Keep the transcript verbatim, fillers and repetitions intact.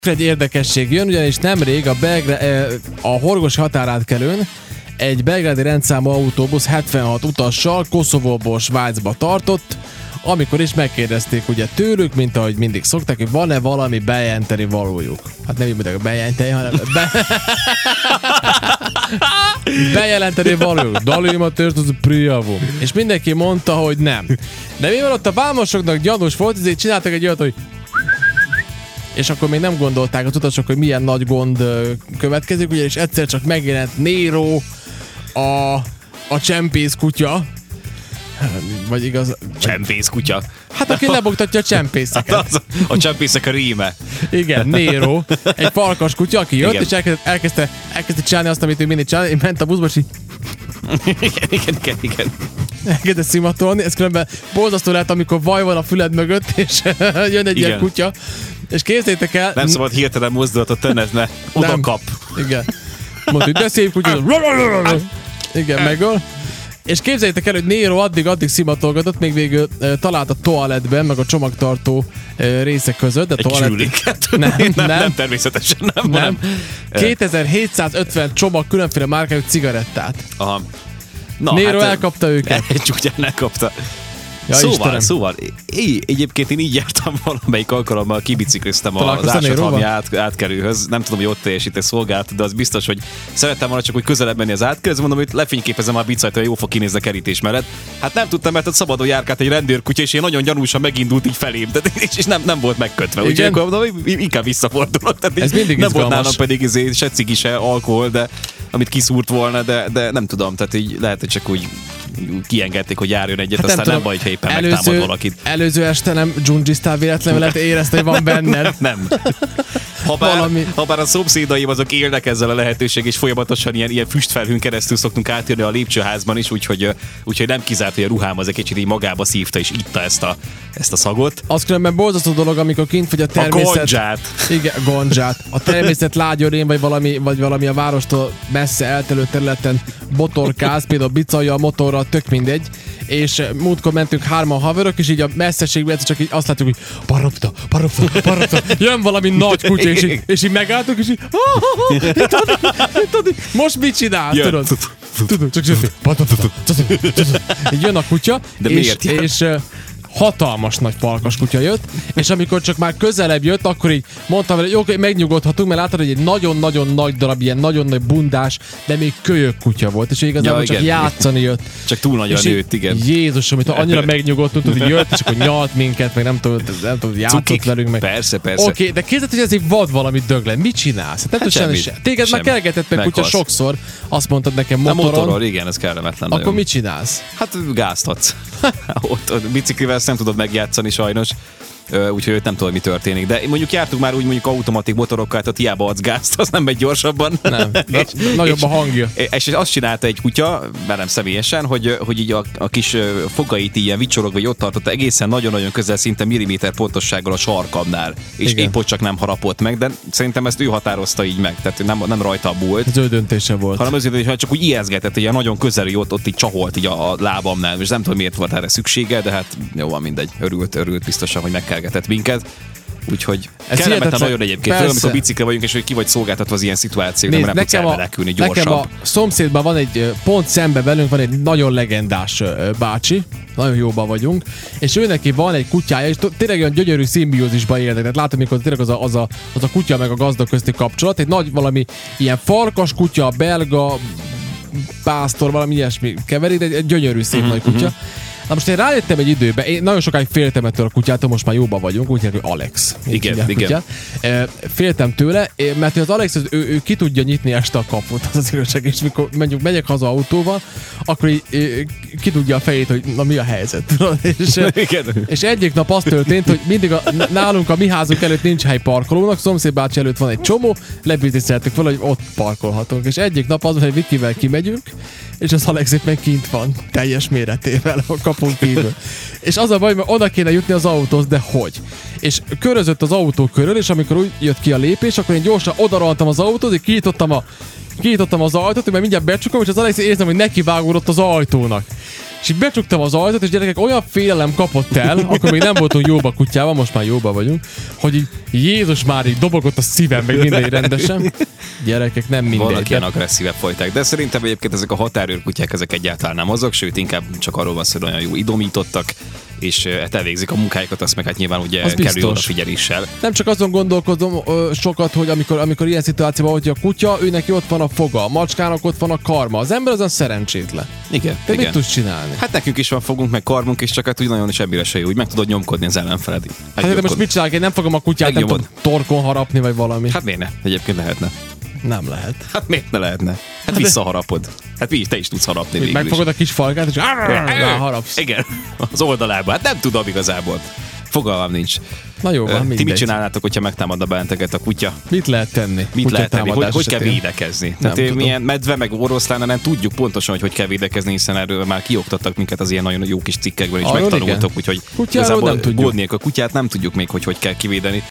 Egy érdekesség jön, ugyanis nemrég a, Belgrá- a Horgosi határátkelőn egy belgrádi rendszámú autóbusz hetvenhat utassal Koszovóból Svájcba tartott, amikor is megkérdezték ugye tőlük, mint ahogy mindig szokták, hogy van-e valami bejelenteni valójuk. Hát nem így mondják, bejelenteni, hanem be... bejelenteni valójuk. Dalima történt priavum. És mindenki mondta, hogy nem. De mivel ott a vámosoknak gyanús volt, ezért csináltak egy olyat, hogy és akkor még nem gondolták az utasok, hogy milyen nagy gond következik, ugyanis egyszer csak megjelent Nero, a, a csempész kutya, vagy igaz... Csempész kutya. Hát aki lebogtatja a csempészeket. Hát az, a csempészek a ríme. Igen, Nero, egy farkas kutya, aki jött, igen. és elkezdte, elkezdte, elkezdte csinálni azt, amit ő mindig csinál, és ment a buszba, és így... igen, igen, igen, igen. Elkezdte szimatolni, ez különben borzasztó lehet, amikor vaj van a füled mögött, és jön egy igen. ilyen kutya. És képzeljétek el... Nem szabad hirtelen mozdulatot tenned, mert oda kap. Igen. Mondta, hogy de szép kutya. Igen, megöl. És képzeljétek el, hogy Nero addig-addig szimatolgatott, még végül e, talált a toalettben, meg a csomagtartó e, részek között. De egy toalett... csüléket? Nem, nem, nem, nem, természetesen nem. nem. nem. kétezer-hétszázötven csomag különféle márkájú cigarettát. Aha. Na, Nero hát, elkapta őket. Egy csúgyán elkapta. Ja, szóval, Istenem. szóval, é, egyébként én így jártam valamelyik alkalommal, kibicikliztem az Ásathalmi át, átkerőhöz. Nem tudom, hogy ott teljesít szolgált, de az biztos, hogy szerettem volna csak, hogy közelebb menni az átkerőhöz, mondom, hogy lefényképezem a bicajt, hogy jó fog kinézni a kerítés mellett. Hát nem tudtam, mert ott szabadon járkált egy rendőrkutya, és én nagyon gyanúsan megindult így felém, de, és, és nem, nem volt megkötve. Úgyhogy akkor mondom, inkább visszafordulok. Tehát ez mindig nem izgalmas. volt nálam pedig izé, se cigi, se alkohol, de amit kiszúrt volna, de, de nem tudom, tehát így lehet, hogy csak úgy kiengedték, hogy járjon egyet, hát aztán nem, nem baj, ha éppen előző, megtámad valakit. Előző este nem dzsundzsisztál véletlenül, lehet érezte, hogy van benned. Nem. Habár, habár a szomszédaim azok élnek ezzel a lehetőség, és folyamatosan ilyen, ilyen füstfelhőn keresztül szoktunk átjönni a lépcsőházban is, úgyhogy, úgyhogy nem kizárt, hogy a ruhám az egy kicsit így magába szívta, és itta ezt a, ezt a szagot. Az különben borzasztó dolog, amikor kint vagy a természet... A gondzsát. Igen, gondzsát. A természet lágyorén, vagy valami, vagy valami a várostól messze eltelő területen botorkáz, például bicajjal, motorral, tök mindegy, és múltkor mentünk hárman haverok, és így a messzeségben csak így azt látjuk, hogy parapta, parapta, parapta, jön valami nagy kutya, és így, és így megálltunk, és így, most mit csinál? Tudod? Tudod, csak jön a kutya, és, és hatalmas nagy farkas kutya jött, és amikor csak már közelebb jött, akkor így mondtam vele, hogy oké, megnyugodhatunk, mert látod, hogy egy nagyon-nagyon nagy darab, ilyen nagyon nagy bundás, de még kölyök kutya volt, és igazából ja, csak igen, játszani jött. Csak túl nagyra nőtt, igen. Jézus, amit annyira megnyugodtunk, hogy jött, és akkor nyalt minket, meg nem tudom, nem tudom, játszott Cukik. velünk meg. Persze, persze. Oké, de képzeld, hogy ez egy vad valami döglen. Mit csinálsz? Hát, hát semmi. Se. Téged semmi. Már kergetett meg kutya sokszor, azt mondtad nekem motoron. A motorról, igen, ez kellemetlen. Akkor nagyon. Mit csinálsz? Hát gáztatsz. Ott, ott biciklivel ezt nem tudod megjátszani sajnos, úgyhogy nem tudom, mi történik. De mondjuk jártunk már úgy mondjuk automatik motorokkal, tehát hiába adsz gázt, az nem megy gyorsabban. Nem, és, nagyobb a hangja. És, és azt csinálta egy kutya, már nem személyesen, hogy, hogy így a, a kis fogait ilyen vicsorogva, vagy ott tartotta egészen nagyon-nagyon közel, szinte milliméter pontossággal a sarkamnál. És igen. épp ott csak nem harapott meg, de szerintem ezt ő határozta így meg, tehát nem, nem rajta múlt. Ez ő döntése volt. Hanem azért, hogy csak úgy ijeszgetett, hogy nagyon közeli ott, ott így csaholt így a lábamnál, és nem tudom, miért volt erre szüksége, de hát jó van, mindegy. Örült, örült biztosan, hogy megkergetett minket. Úgyhogy ez kellemetlen nagyon egyébként, főleg amikor bicikre vagyunk, és hogy ki vagy szolgáltatva az ilyen szituációk, nem tudsz elmenekülni gyorsabb. Nekem a szomszédban van egy, pont szembe velünk van egy nagyon legendás bácsi, nagyon jóban vagyunk, és ő neki van egy kutyája, és tényleg olyan gyönyörű szimbiózisban élnek, tehát látom, amikor tényleg az a, az, a, az a kutya meg a gazda közti kapcsolat, egy nagy valami ilyen farkas kutya, belga, pásztor, valami ilyesmi keverik, de egy gyönyörű szép uh-huh, nagy kutya. Uh-huh. Na most én rájöttem egy időben, én nagyon sokáig féltem ettől a kutyától, most már jóban vagyunk, úgy hívják, hogy Alex. Igen, igen. Féltem tőle, mert az Alex, ő, ő ki tudja nyitni este a kaput, az az igazság, és mikor mondjuk megyek haza autóval, akkor így ki tudja a fejét, hogy na mi a helyzet. és, és egyik nap az történt, hogy mindig a, nálunk a mi házunk előtt nincs hely parkolónak, szomszéd bácsi előtt van egy csomó, lebizniszeltük fel, hogy ott parkolhatunk. És egyik nap az, hogy Vikivel kimegyünk, és az Alex éppen kint van, teljes méretével a kapunk kívül. És az a baj, mert oda kéne jutni az autóhoz, de hogy? És körözött az autó körül, és amikor úgy jött ki a lépés, akkor én gyorsan odarohantam az autóhoz, és kinyitottam, a, kinyitottam az ajtót, mert mindjárt becsukom, és az Alex érzem, hogy nekivágódott az ajtónak. És így becsuktam az ajtót, és gyerekek, olyan félelem kapott el, akkor még nem voltunk jóba kutyával, most már jóba vagyunk, hogy így Jézus már így dobogott a szívem, meg mindegy rendesen. Gyerekek, nem mindegy. Vannak ilyen agresszívebb fajták, de szerintem egyébként ezek a határőrkutyák, ezek egyáltalán nem azok, sőt inkább csak arról van szó, hogy olyan jó idomítottak, és hát elvégzik a munkájukat, azt meg hát nyilván ugye kerül odafigyeléssel. Nem csak azon gondolkodom ö, sokat, hogy amikor, amikor ilyen szituációban, hogy a kutya, őnek ott van a foga, a macskának ott van a karma, az ember azon szerencsétlen. Igen. Te igen. mit tudsz csinálni? Hát nekünk is van fogunk, meg karmunk is, csak hát úgy nagyon semmire se jó, úgy meg tudod nyomkodni az ellenfeled. Hát de most mit csinálok? Én nem fogom a kutyát, nem tudom, torkon harapni, vagy valami. Hát miért ne? Egyébként lehetne. Nem lehet. Hát miért ne lehetne? Hát, hát visszaharapod. Hát te is tudsz harapni végül is. Megfogod a kis falkát, és ráharapsz. Igen, az oldalába. Hát nem tudom igazából. Fogalmam nincs. Na jó, van, mindegy. Ti mit csinálnátok, hogyha megtámadna benneteket a kutya? Mit lehet tenni? Mit lehet tenni? Hogy, hogy kell védekezni? Nem Tehát milyen medve, meg oroszlán, nem tudjuk pontosan, hogy hogy kell védekezni, hiszen erről már kioktattak minket az ilyen nagyon jó kis cikkekben, és arról megtanultok, úgyhogy igazából nem tudjuk. A kutyát nem tudjuk még, hogy hogy kell kivédeni.